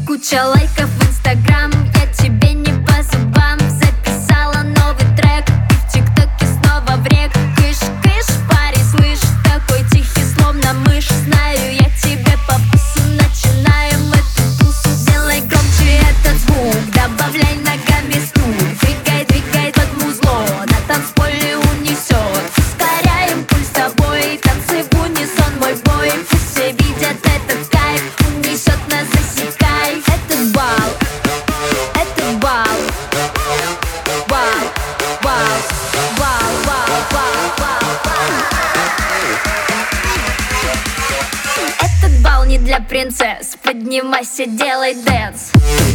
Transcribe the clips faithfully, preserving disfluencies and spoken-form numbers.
Куча лайков в инстаграм, я тебе не по зубам. Записала новый трек и в тиктоке снова в рек. Кыш, кыш, парень, слышь, такой тихий, словно мышь. Знаю, я тебе по вкусу, начинаем эту тусу. Сделай громче этот звук, добавляй ногами стук. Двигай, двигай под музло, на танцполе унесет. Ускоряем пульс с тобой, танцы в унисон, мой бой. Пусть все видят этот кайф, унесет нас, засекай. Этот бал, этот бал, вау, вау, вау, вау, вау, вау, вау. Этот бал не для принцесс, поднимайся, делай дэнс.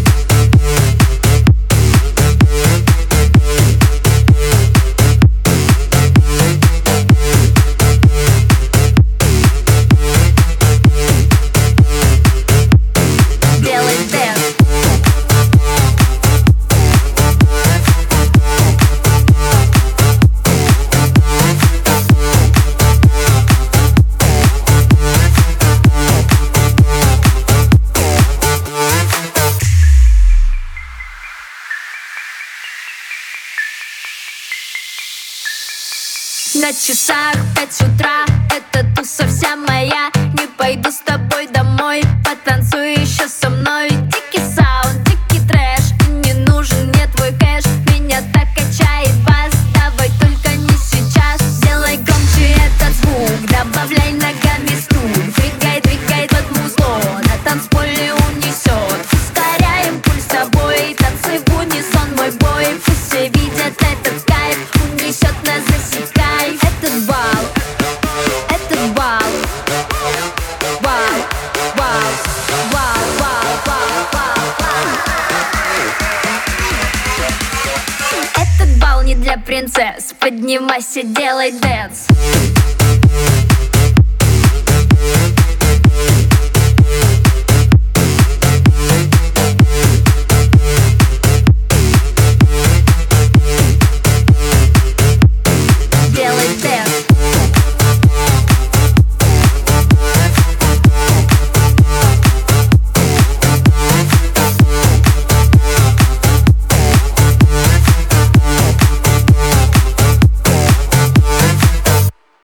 На часах пять утра, эта туса вся моя. Не пойду с тобой домой, потанцуй еще со мной. Дикий саунд, дикий трэш, и не нужен мне твой кэш. Меня так качает бас, давай только не сейчас. Сделай громче этот звук, добавляй ногами стук. Двигай, двигай под музло, на танцполе унесет. Ускоряем пульс с тобой, танцы в унисон, мой бой. Пусть все видят этот кайф, унесет нас, засекай. Этот бал, этот бал, вау, вау, вау, вау, вау, вау, вау. Этот бал не для принцесс, поднимайся, делай дэнс.